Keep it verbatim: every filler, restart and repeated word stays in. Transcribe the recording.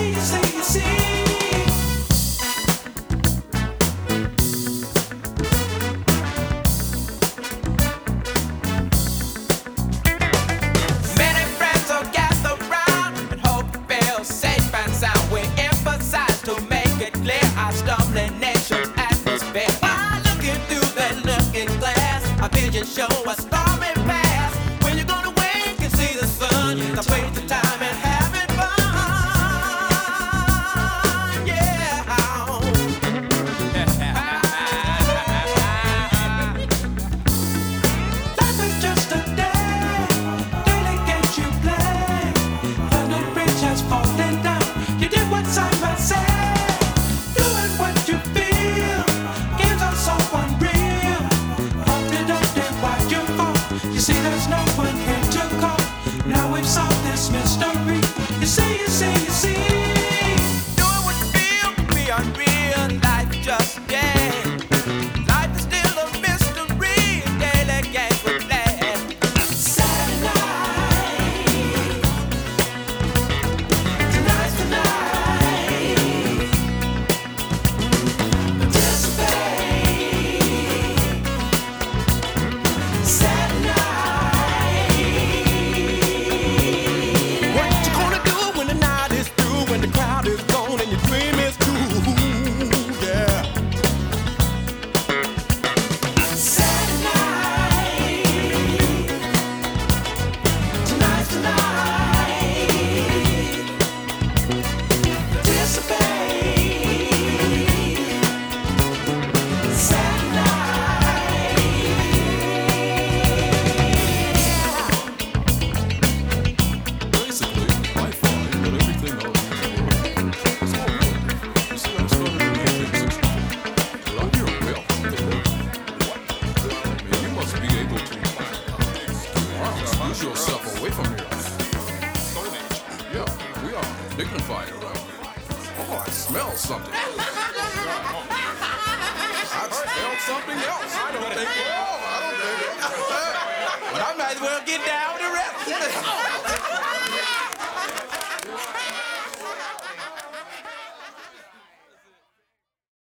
Show a stormy past. When you're gonna wake and see the sun, let's waste the time and having fun. Yeah. Life is just a day, daily games you play. When the bridge has fallen down, you did what Simon said. Doing what you feel, games are so unreal. You see, there's no one here to call. Now we've solved this mystery. You see, you see, you see. Doing what you feel can be unreal. Life just a game. Life is still a mystery. Daily games we play. Saturday night. Tonight's the night. Anticipate. Saturday night. Yourself away from here. Yeah, we are dignified around here. Oh, I smell something.